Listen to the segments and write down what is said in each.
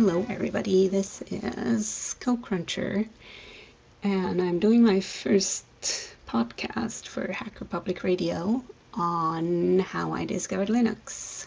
Hello everybody, this is CodeCruncher, and I'm doing my first podcast for Hacker Public Radio on how I discovered Linux.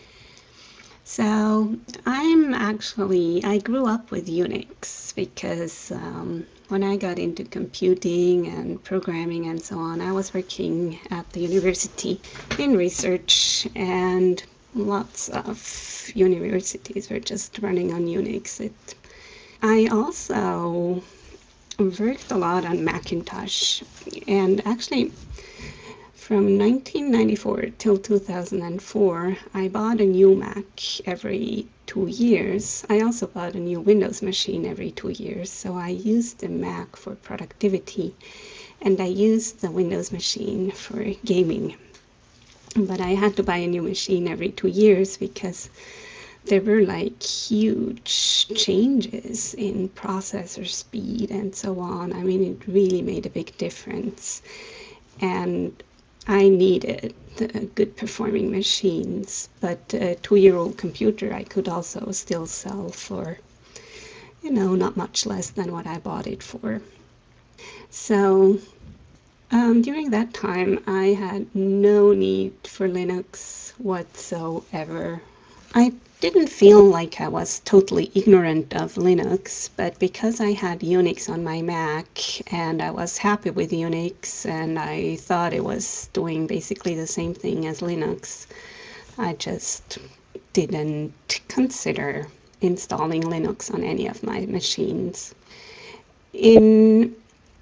So I grew up with Unix because when I got into computing and programming and so on, I was working at the university in research, and lots of universities were just running on Unix. I also worked a lot on Macintosh, and actually from 1994 till 2004, I bought a new Mac every 2 years. I also bought a new Windows machine every 2 years. So I used the Mac for productivity, and I used the Windows machine for gaming. But I had to buy a new machine every 2 years because there were like huge changes in processor speed and so on. I mean, it really made a big difference. And I needed good performing machines, but a 2-year-old computer I could also still sell for, not much less than what I bought it for. So during that time, I had no need for Linux whatsoever. I didn't feel like I was totally ignorant of Linux, but because I had Unix on my Mac and I was happy with Unix and I thought it was doing basically the same thing as Linux, I just didn't consider installing Linux on any of my machines. In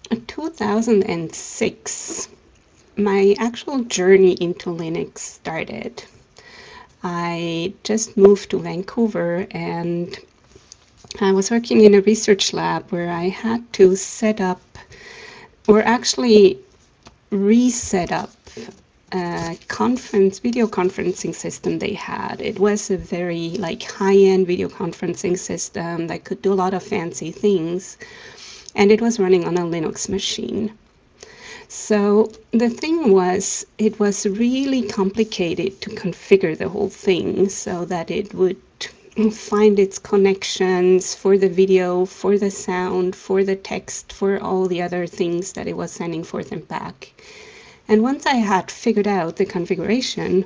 2006, my actual journey into Linux started. I just moved to Vancouver and I was working in a research lab where I had to set up, or actually reset up, a video conferencing system they had. It was a very high-end video conferencing system that could do a lot of fancy things, and it was running on a Linux machine. So the thing was, it was really complicated to configure the whole thing so that it would find its connections for the video, for the sound, for the text, for all the other things that it was sending forth and back. And once I had figured out the configuration,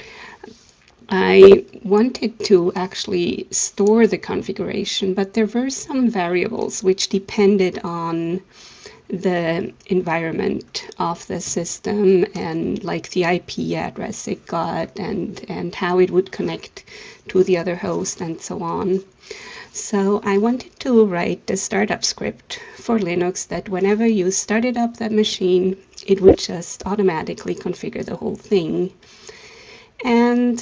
I wanted to actually store the configuration, but there were some variables which depended on the environment of the system and like the IP address it got and how it would connect to the other host and so on. So I wanted to write a startup script for Linux that whenever you started up that machine, it would just automatically configure the whole thing. And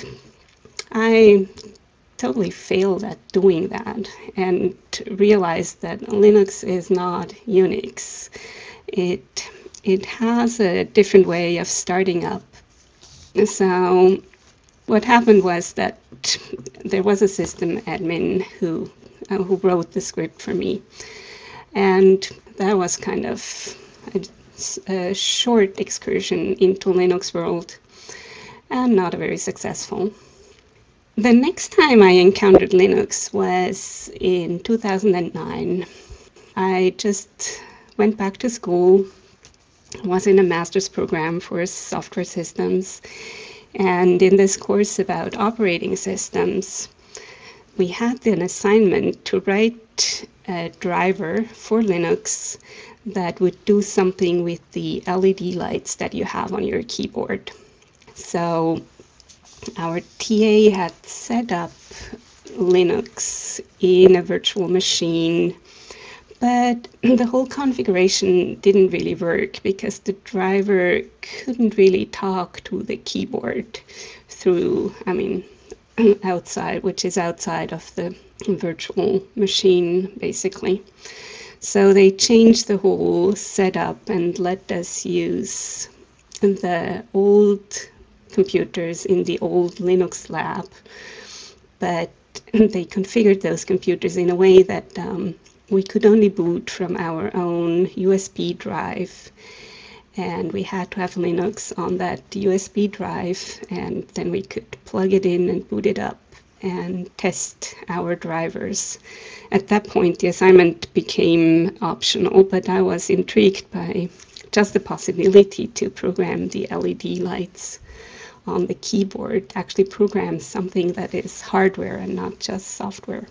I totally failed at doing that and realized that Linux is not Unix. It has a different way of starting up. So what happened was that there was a system admin who wrote the script for me, and that was kind of a short excursion into Linux world, and not a very successful. The next time I encountered Linux was in 2009. I just went back to school, was in a master's program for software systems, and in this course about operating systems, we had an assignment to write a driver for Linux that would do something with the LED lights that you have on your keyboard. So our TA had set up Linux in a virtual machine, but the whole configuration didn't really work because the driver couldn't really talk to the keyboard through, outside, which is outside of the virtual machine, basically. So they changed the whole setup and let us use the old computers in the old Linux lab, but they configured those computers in a way that we could only boot from our own USB drive, and we had to have Linux on that USB drive, and then we could plug it in and boot it up and test our drivers. At that point, the assignment became optional, but I was intrigued by just the possibility to program the LED lights on the keyboard, actually program something that is hardware and not just software.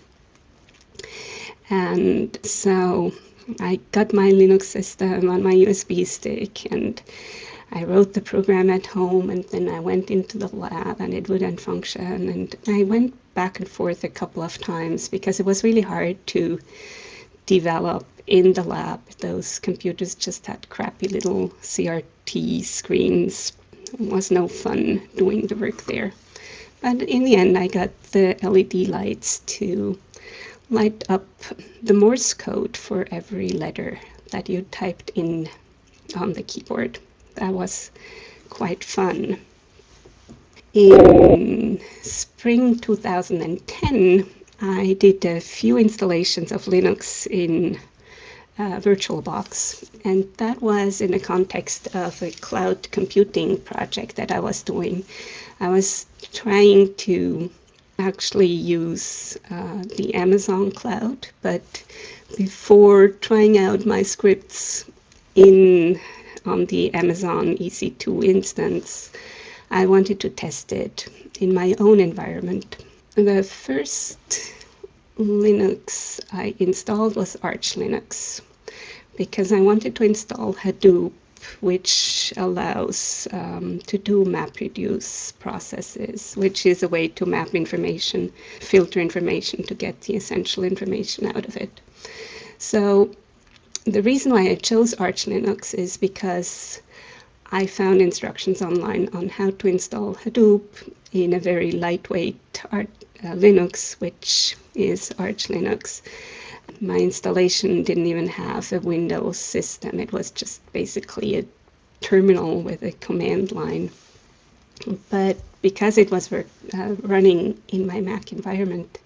And so I got my Linux system on my USB stick, and I wrote the program at home, and then I went into the lab and it wouldn't function. And I went back and forth a couple of times because it was really hard to develop in the lab. Those computers just had crappy little CRT screens. It was no fun doing the work there. But in the end, I got the LED lights to light up the Morse code for every letter that you typed in on the keyboard. That was quite fun. In spring 2010, I did a few installations of Linux in VirtualBox, and that was in the context of a cloud computing project that I was doing. I was trying to actually use the Amazon cloud, but before trying out my scripts in on the Amazon EC2 instance, I wanted to test it in my own environment. The first Linux I installed was Arch Linux because I wanted to install Hadoop, which allows to do MapReduce processes, which is a way to map information, filter information to get the essential information out of it. So the reason why I chose Arch Linux is because I found instructions online on how to install Hadoop in a very lightweight Linux, which is Arch Linux. My installation didn't even have a Windows system. It was just basically a terminal with a command line. But because it was running in my Mac environment,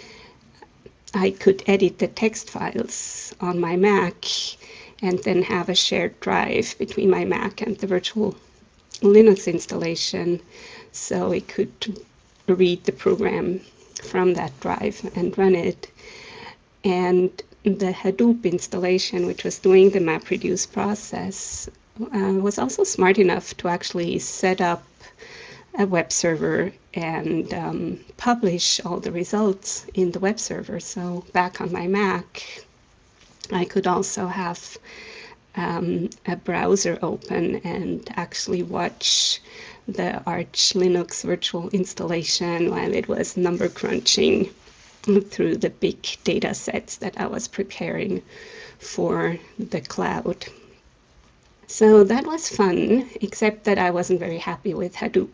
I could edit the text files on my Mac and then have a shared drive between my Mac and the virtual Linux installation, so it could read the program from that drive and run it. And the Hadoop installation, which was doing the MapReduce process, was also smart enough to actually set up a web server and publish all the results in the web server. So back on my Mac, I could also have a browser open and actually watch the Arch Linux virtual installation while it was number crunching through the big data sets that I was preparing for the cloud. So that was fun, except that I wasn't very happy with Hadoop.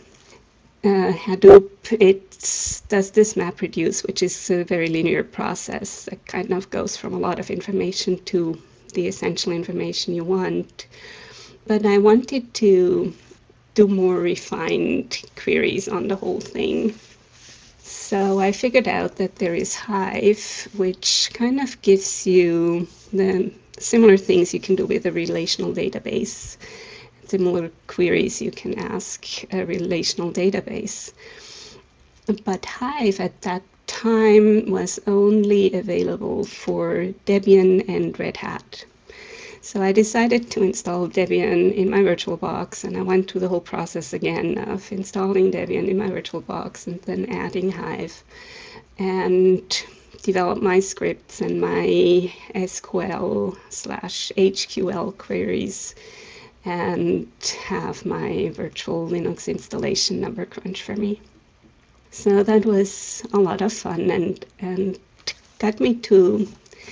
Hadoop, it does this MapReduce, which is a very linear process that kind of goes from a lot of information to the essential information you want. But I wanted to do more refined queries on the whole thing. So I figured out that there is Hive, which kind of gives you the similar things you can do with a relational database, similar queries you can ask a relational database. But Hive at that time was only available for Debian and Red Hat. So I decided to install Debian in my VirtualBox, and I went through the whole process again of installing Debian in my VirtualBox and then adding Hive, and develop my scripts and my SQL/HQL queries, and have my virtual Linux installation number crunch for me. So that was a lot of fun and got me to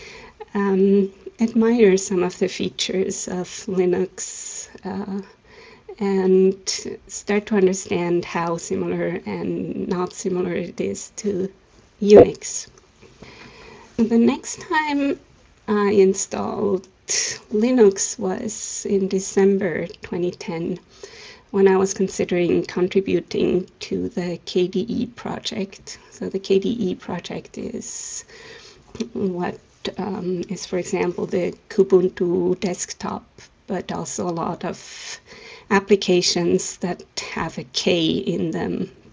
admire some of the features of Linux and start to understand how similar and not similar it is to Unix. The next time I installed Linux was in December 2010, when I was considering contributing to the KDE project. So the KDE project is what is, for example, the Kubuntu desktop, but also a lot of applications that have a K in them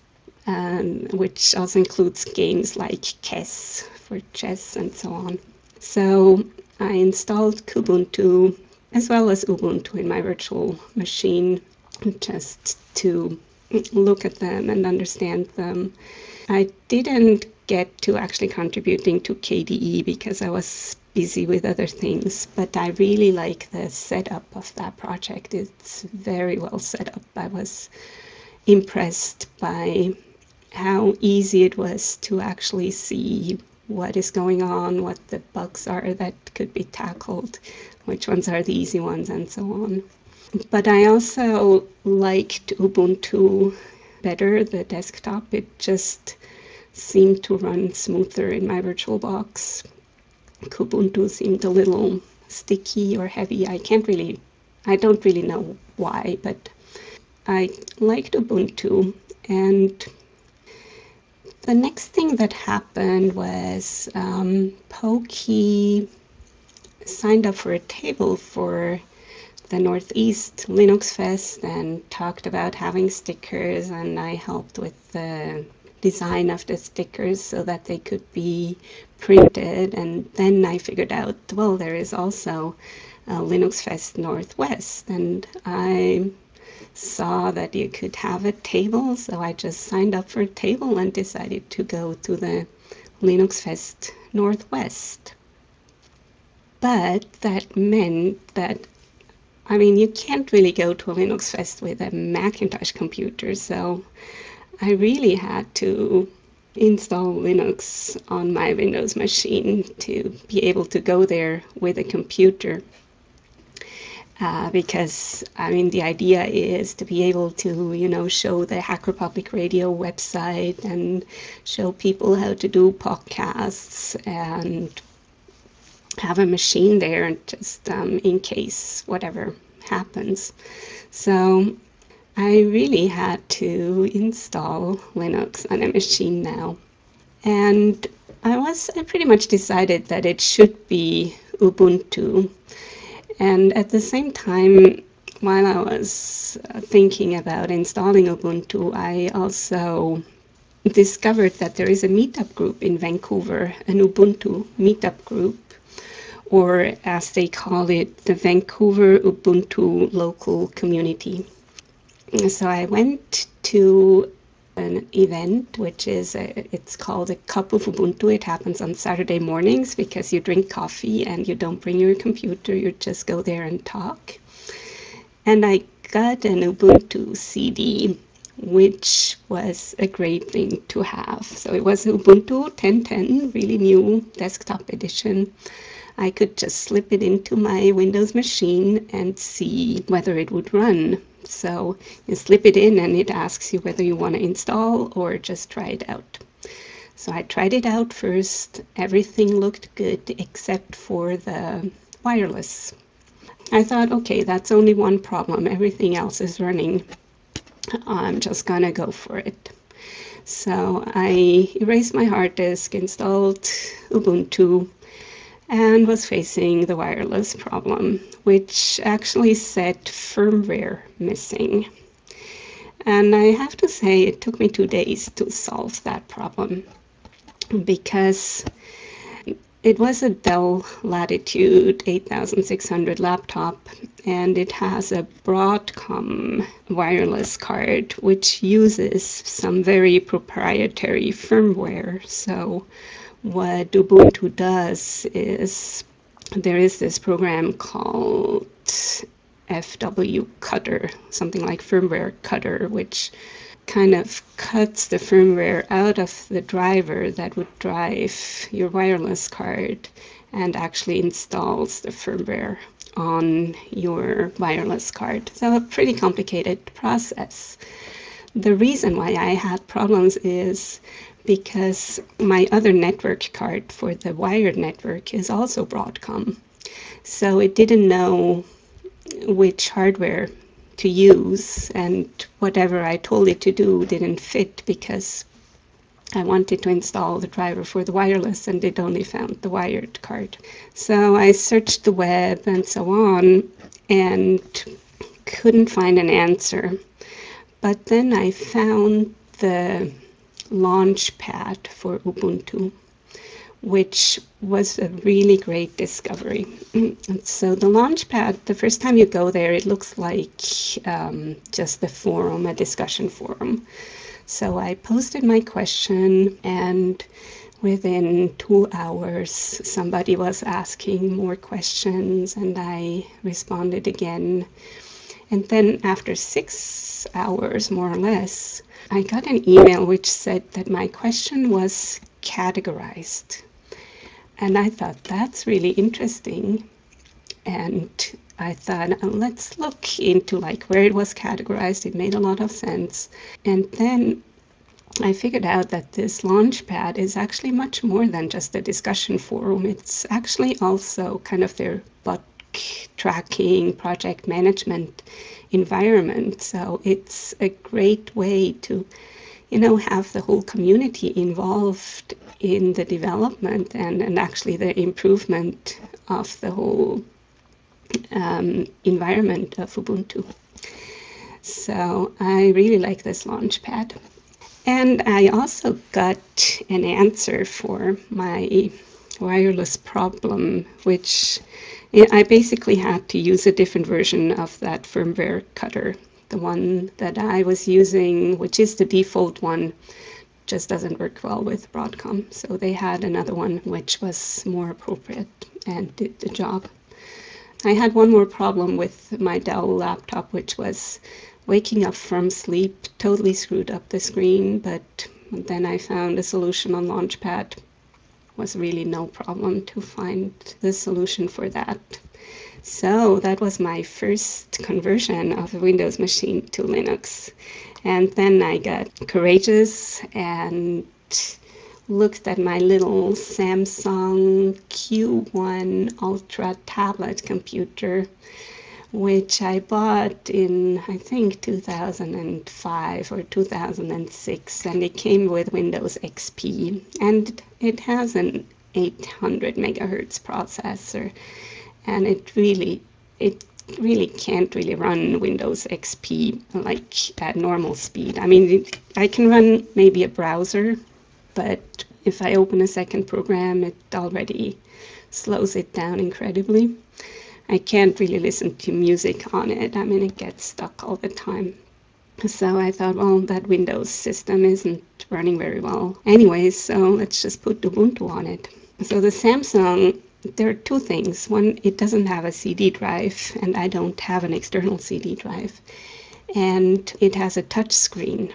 which also includes games like chess for chess and so on. So I installed Kubuntu as well as Ubuntu in my virtual machine just to look at them and understand them. I didn't get to actually contributing to KDE because I was busy with other things, but I really like the setup of that project. It's very well set up. I was impressed by how easy it was to actually see what is going on, what the bugs are that could be tackled, which ones are the easy ones, and so on. But I also liked Ubuntu better, the desktop. It just seemed to run smoother in my VirtualBox. Kubuntu seemed a little sticky or heavy. I don't really know why, but I liked Ubuntu. And the next thing that happened was Pokey signed up for a table for the Northeast Linux Fest and talked about having stickers, and I helped with the design of the stickers so that they could be printed. And then I figured out, well, there is also Linux Fest Northwest, and I saw that you could have a table, so I just signed up for a table and decided to go to the Linux Fest Northwest. But that meant that, I mean, you can't really go to a Linux Fest with a Macintosh computer, so I really had to install Linux on my Windows machine to be able to go there with a computer. Because I mean, the idea is to be able to, show the Hacker Public Radio website and show people how to do podcasts and have a machine there and just in case whatever happens. So I really had to install Linux on a machine now. And I pretty much decided that it should be Ubuntu. And at the same time, while I was thinking about installing Ubuntu, I also discovered that there is a meetup group in Vancouver, an Ubuntu meetup group, or as they call it, the Vancouver Ubuntu Local Community. So I went to an event, it's called a Cup of Ubuntu. It happens on Saturday mornings because you drink coffee and you don't bring your computer, you just go there and talk. And I got an Ubuntu CD, which was a great thing to have. So it was Ubuntu 10.10, really new desktop edition. I could just slip it into my Windows machine and see whether it would run. So you slip it in and it asks you whether you want to install or just try it out. So I tried it out first. Everything looked good except for the wireless. I thought, okay, that's only one problem. Everything else is running. I'm just gonna go for it. So I erased my hard disk, installed Ubuntu, and was facing the wireless problem, which actually said firmware missing. And I have to say it took me 2 days to solve that problem because it was a Dell Latitude 8600 laptop, and it has a Broadcom wireless card, which uses some very proprietary firmware. So what Ubuntu does is there is this program called FW Cutter, something like Firmware Cutter, which kind of cuts the firmware out of the driver that would drive your wireless card and actually installs the firmware on your wireless card. So a pretty complicated process. The reason why I had problems is because my other network card for the wired network is also Broadcom. So it didn't know which hardware to use, and whatever I told it to do didn't fit because I wanted to install the driver for the wireless and it only found the wired card. So I searched the web and so on and couldn't find an answer. But then I found the launch pad for Ubuntu, which was a really great discovery. So the Launchpad, the first time you go there, it looks like just a forum, a discussion forum. So I posted my question, and within 2 hours, somebody was asking more questions, and I responded again. And then after 6 hours, more or less, I got an email which said that my question was categorized. And I thought that's really interesting. And I thought, let's look into like where it was categorized. It made a lot of sense. And then I figured out that this Launchpad is actually much more than just a discussion forum. It's actually also kind of their bug tracking, project management environment. So it's a great way to, have the whole community involved in the development and actually the improvement of the whole environment of Ubuntu. So I really like this Launchpad. And I also got an answer for my wireless problem, which I basically had to use a different version of that firmware cutter. The one that I was using, which is the default one, just doesn't work well with Broadcom. So they had another one which was more appropriate and did the job. I had one more problem with my Dell laptop, which was waking up from sleep, totally screwed up the screen, but then I found a solution on Launchpad. Was really no problem to find the solution for that. So that was my first conversion of a Windows machine to Linux. And then I got courageous and looked at my little Samsung Q1 Ultra tablet computer, which I bought in, I think, 2005 or 2006, and it came with Windows XP, and it has an 800 megahertz processor, and it really can't really run Windows XP like at normal speed. I mean, I can run maybe a browser, but if I open a second program, it already slows it down incredibly. I can't really listen to music on it. I mean, it gets stuck all the time. So I thought, well, that Windows system isn't running very well anyway, so let's just put Ubuntu on it. So the Samsung, there are two things. One, it doesn't have a CD drive, and I don't have an external CD drive. And it has a touch screen.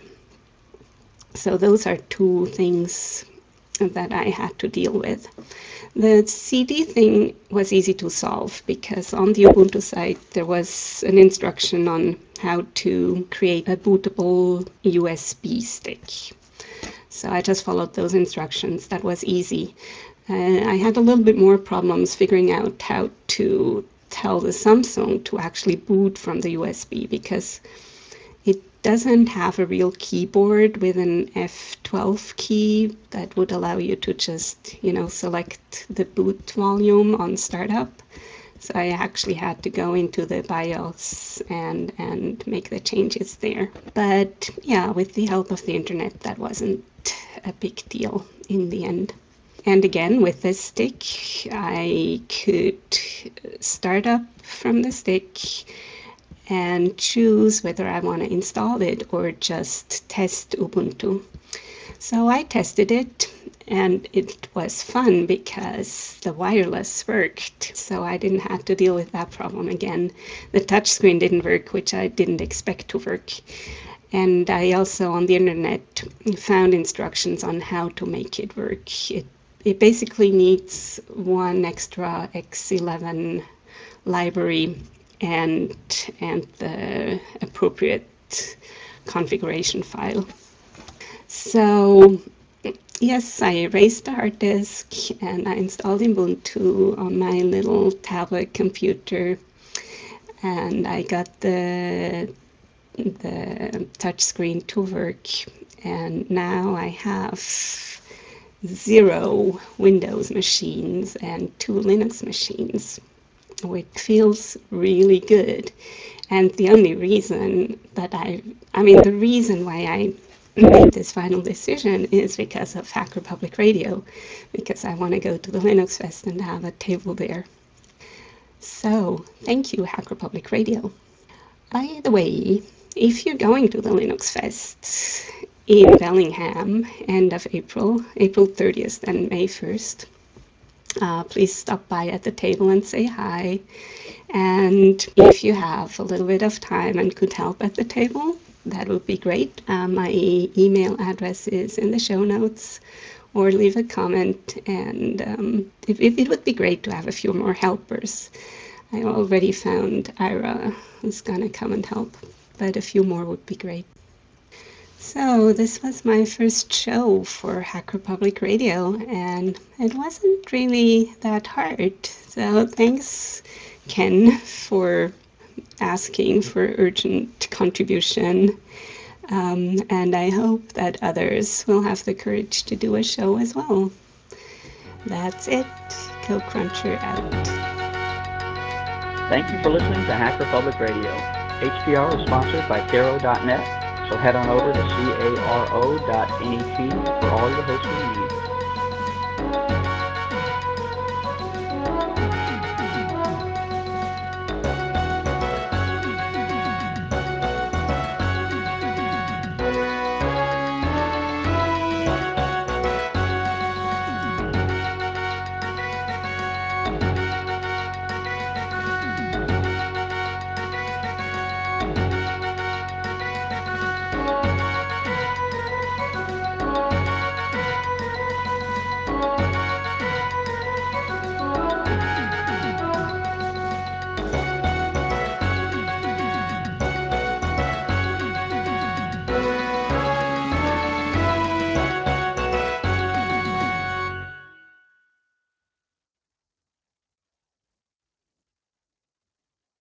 So those are two things that I had to deal with. The CD thing was easy to solve because on the Ubuntu site there was an instruction on how to create a bootable USB stick. So I just followed those instructions. That was easy. I had a little bit more problems figuring out how to tell the Samsung to actually boot from the USB because it doesn't have a real keyboard with an F12 key that would allow you to just, select the boot volume on startup. So I actually had to go into the BIOS and make the changes there. But yeah, with the help of the internet, that wasn't a big deal in the end. And again, with this stick, I could start up from the stick and choose whether I want to install it or just test Ubuntu. So I tested it, and it was fun because the wireless worked, so I didn't have to deal with that problem again. The touchscreen didn't work, which I didn't expect to work. And I also, on the internet, found instructions on how to make it work. It basically needs one extra X11 library and the appropriate configuration file. So yes, I erased the hard disk and I installed Ubuntu on my little tablet computer, and I got the touchscreen to work, and now I have 0 Windows machines and 2 Linux machines, which feels really good. And the only reason that the reason why I made this final decision is because of Hacker Public Radio, because I want to go to the Linux Fest and have a table there. So, thank you, Hacker Public Radio. By the way, if you're going to the Linux Fest in Bellingham, end of April, April 30th and May 1st, please stop by at the table and say hi. And if you have a little bit of time and could help at the table, that would be great. My email address is in the show notes, or leave a comment. And it would be great to have a few more helpers. I already found Ira who's gonna come and help, but a few more would be great. So this was my first show for Hacker Public Radio, and it wasn't really that hard. So thanks, Ken, for asking for urgent contribution. And I hope that others will have the courage to do a show as well. That's it. CodeCruncher out. Thank you for listening to Hacker Public Radio. HPR is sponsored by Caro.net, so head on over to caro.net for all your hosting needs.